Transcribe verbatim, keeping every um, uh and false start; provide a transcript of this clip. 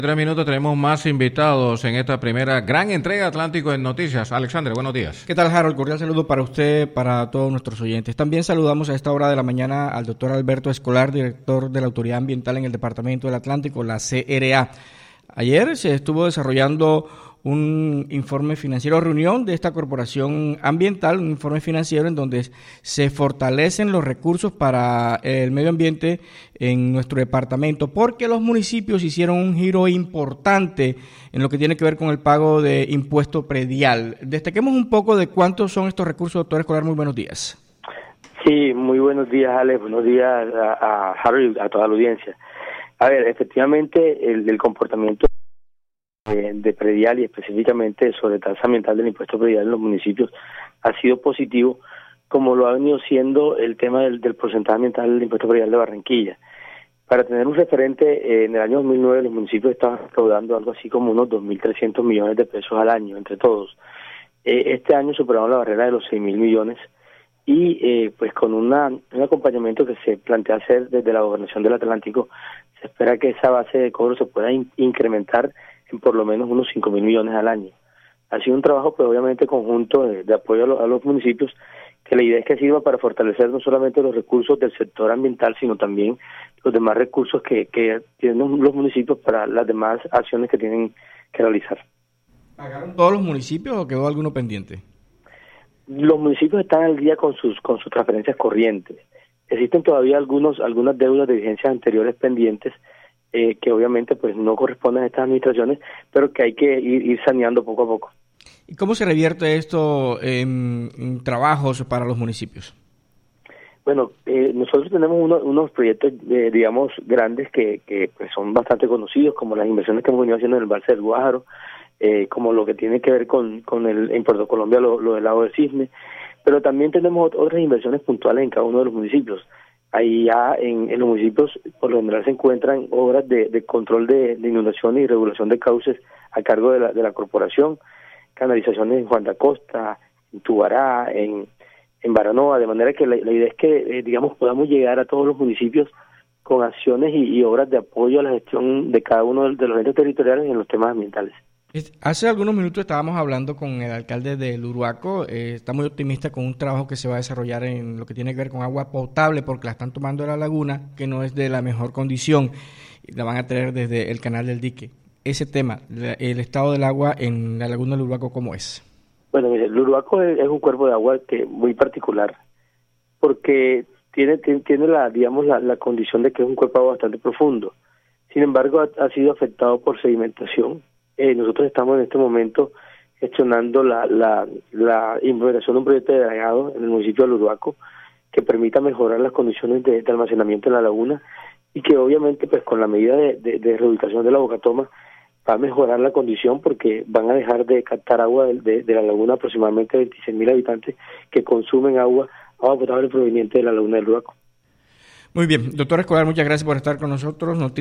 Tres minutos tenemos más invitados en esta primera gran entrega Atlántico en Noticias. Alexandre, buenos días. ¿Qué tal, Harold? Cordial saludo para usted, para todos nuestros oyentes. También saludamos a esta hora de la mañana al doctor Alberto Escolar, director de la Autoridad Ambiental en el Departamento del Atlántico, la C R A. Ayer se estuvo desarrollando un informe financiero, reunión de esta corporación ambiental, un informe financiero en donde se fortalecen los recursos para el medio ambiente en nuestro departamento, porque los municipios hicieron un giro importante en lo que tiene que ver con el pago de impuesto predial. Destaquemos un poco de cuántos son estos recursos, doctor Escolar. Muy buenos días. Sí, muy buenos días, Alex. Buenos días a, a Harold y a toda la audiencia. A ver, efectivamente, el, el comportamiento de, de predial y específicamente sobre tasa ambiental del impuesto predial en los municipios ha sido positivo, como lo ha venido siendo el tema del, del porcentaje ambiental del impuesto predial de Barranquilla. Para tener un referente, eh, en el año dos mil nueve los municipios estaban recaudando algo así como unos dos mil trescientos millones de pesos al año, entre todos. Eh, este año superaron la barrera de los seis mil millones y eh, pues con una, un acompañamiento que se plantea hacer desde la Gobernación del Atlántico, se espera que esa base de cobro se pueda in- incrementar en por lo menos unos cinco mil millones al año. Ha sido un trabajo, pues obviamente conjunto de, de apoyo a, lo, a los municipios, que la idea es que sirva para fortalecer no solamente los recursos del sector ambiental, sino también los demás recursos que, que tienen los municipios para las demás acciones que tienen que realizar. ¿Pagaron todos los municipios o quedó alguno pendiente? Los municipios están al día con sus con sus transferencias corrientes. Existen todavía algunos algunas deudas de vigencias anteriores pendientes eh, que obviamente pues no corresponden a estas administraciones, pero que hay que ir, ir saneando poco a poco. ¿Y cómo se revierte esto en, en trabajos para los municipios? Bueno, eh, nosotros tenemos uno, unos proyectos, eh, digamos, grandes que, que pues son bastante conocidos, como las inversiones que hemos venido haciendo en el Balse del Guájaro, eh, como lo que tiene que ver con, con el en Puerto Colombia, lo, lo del lago del Cisne, pero también tenemos otras inversiones puntuales en cada uno de los municipios. Ahí ya en, en los municipios, por lo general, se encuentran obras de, de control de, de inundaciones y regulación de cauces a cargo de la, de la corporación, canalizaciones en Juan de Acosta, en Tubará, en, en Baranoa, de manera que la, la idea es que, eh, digamos, podamos llegar a todos los municipios con acciones y, y obras de apoyo a la gestión de cada uno de, de los entes territoriales en los temas ambientales. Hace algunos minutos estábamos hablando con el alcalde del Uruaco, eh, está muy optimista con un trabajo que se va a desarrollar en lo que tiene que ver con agua potable, porque la están tomando de la laguna, que no es de la mejor condición, y la van a traer desde el canal del dique. Ese tema, el estado del agua en la laguna del Uruaco, ¿cómo es? Bueno, mire, el Uruaco es, es un cuerpo de agua que muy particular, porque tiene tiene, tiene la digamos la, la condición de que es un cuerpo de agua bastante profundo. Sin embargo, ha, ha sido afectado por sedimentación. Eh, nosotros estamos en este momento gestionando la, la, la implementación de un proyecto de dragado en el municipio del Uruaco que permita mejorar las condiciones de, de almacenamiento en la laguna y que obviamente pues con la medida de, de, de reubicación de la Bocatoma va a mejorar la condición porque van a dejar de captar agua de, de, de la laguna aproximadamente veintiséis mil habitantes que consumen agua, agua potable proveniente de la laguna del Uruaco. Muy bien, doctor Escolar, muchas gracias por estar con nosotros.